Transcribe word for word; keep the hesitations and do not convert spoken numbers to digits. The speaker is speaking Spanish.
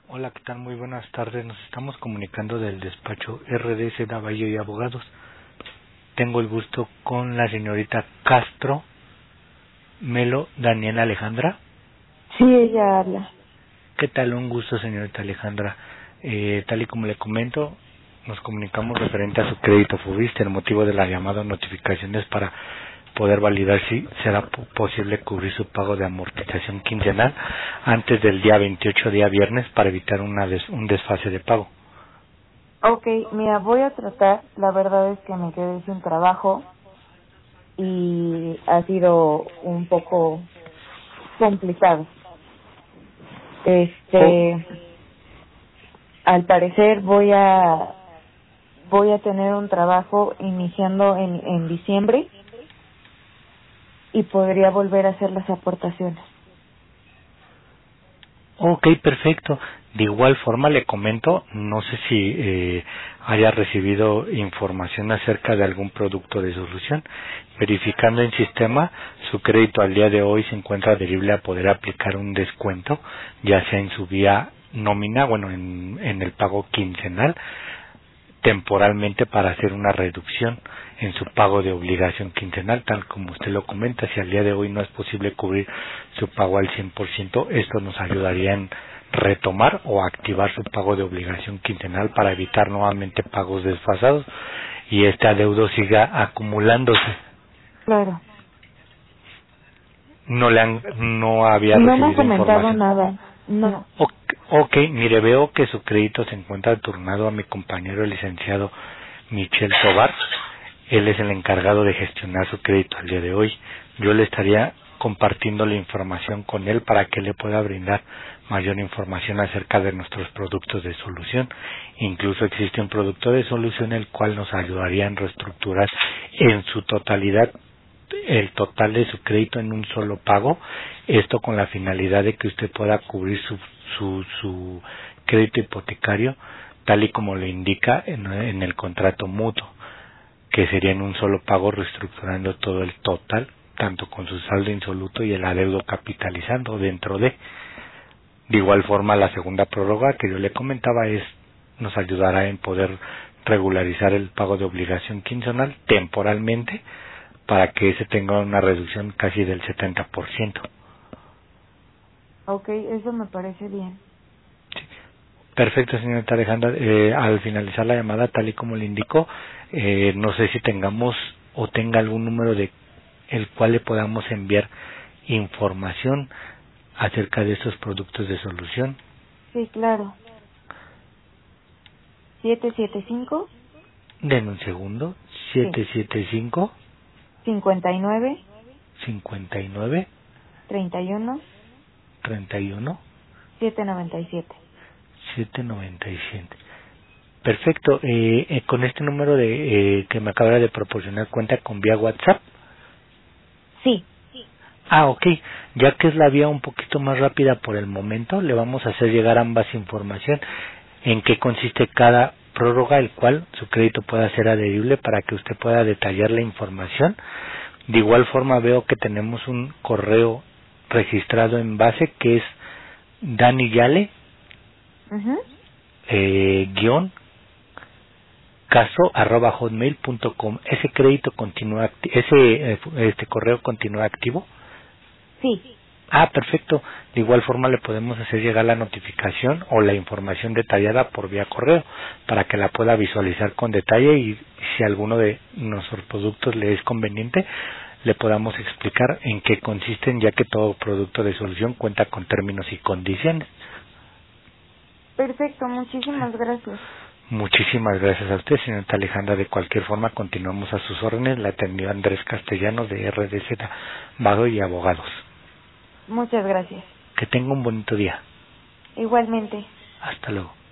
Hola, ¿qué tal? Muy buenas tardes. Nos estamos comunicando del despacho R D C Davallo y Abogados. Tengo el gusto con la señorita Castro Melo Daniela Alejandra. Sí, ella habla. ¿Qué tal? Un gusto, señorita Alejandra. Eh, tal y como le comento, nos comunicamos referente a su crédito Fubiste. El motivo de la llamada o notificación es para poder validar si será po- posible cubrir su pago de amortización quincenal antes del día veintiocho, día viernes, para evitar una des- un desfase de pago. Ok, mira, voy a tratar. La verdad es que me quedé sin trabajo y ha sido un poco complicado. Oh, Este, al parecer voy a voy a tener un trabajo iniciando en, en diciembre y podría volver a hacer las aportaciones. ok, perfecto. De igual forma le comento, no sé si eh, haya recibido información acerca de algún producto de solución. Verificando en sistema, su crédito al día de hoy se encuentra adherible a poder aplicar un descuento, ya sea en su vía nómina, bueno, en, en el pago quincenal, temporalmente para hacer una reducción en su pago de obligación quincenal, tal como usted lo comenta. Si al día de hoy no es posible cubrir su pago al cien por ciento, esto nos ayudaría en retomar o activar su pago de obligación quincenal para evitar nuevamente pagos desfasados y este adeudo siga acumulándose. Claro. No le han, no había No me han recibido comentado información. nada. No. Ok, ok, mire, veo que su crédito se encuentra turnado a mi compañero el licenciado Michel Tobar. Él es el encargado de gestionar su crédito al día de hoy. Yo le estaría compartiendo la información con él para que le pueda brindar mayor información acerca de nuestros productos de solución. Incluso existe un producto de solución el cual nos ayudaría en reestructurar en su totalidad el total de su crédito en un solo pago, esto con la finalidad de que usted pueda cubrir su, su, su crédito hipotecario tal y como lo indica en, en el contrato mutuo, que sería en un solo pago reestructurando todo el total, tanto con su saldo insoluto y el adeudo capitalizando dentro de. De igual forma, la segunda prórroga que yo le comentaba es nos ayudará en poder regularizar el pago de obligación quincenal temporalmente para que ese tenga una reducción casi del setenta por ciento. Ok, eso me parece bien. Perfecto, señorita Alejandra. Eh, al finalizar la llamada, tal y como le indicó, eh, no sé si tengamos o tenga algún número de el cual le podamos enviar información acerca de estos productos de solución. Sí, claro. Siete siete cinco. Den un segundo. Sí. siete siete cinco, Cincuenta y nueve. cincuenta y nueve, Treinta y uno. treinta y uno, Siete noventa y siete. setecientos noventa y siete. Perfecto. Eh, eh, con este número de eh, que me acaba de proporcionar cuenta con vía WhatsApp. Sí. Ah, ok. Ya que es la vía un poquito más rápida por el momento, le vamos a hacer llegar ambas información en qué consiste cada prórroga, el cual su crédito pueda ser adherible para que usted pueda detallar la información. De igual forma veo que tenemos un correo registrado en base que es Dani Yale Mhm. eh, guión caso arroba hotmail punto com. Ese crédito continúa acti- ese eh, este correo continúa activo. Sí. Ah, perfecto. De igual forma le podemos hacer llegar la notificación o la información detallada por vía correo para que la pueda visualizar con detalle y si alguno de nuestros productos le es conveniente, le podamos explicar en qué consisten, ya que todo producto de solución cuenta con términos y condiciones. Perfecto, muchísimas gracias. Muchísimas gracias a usted, señorita Alejandra. De cualquier forma, continuamos a sus órdenes. La atendió Andrés Castellanos de R D Z Vago y Abogados. Muchas gracias. Que tenga un bonito día. Igualmente. Hasta luego.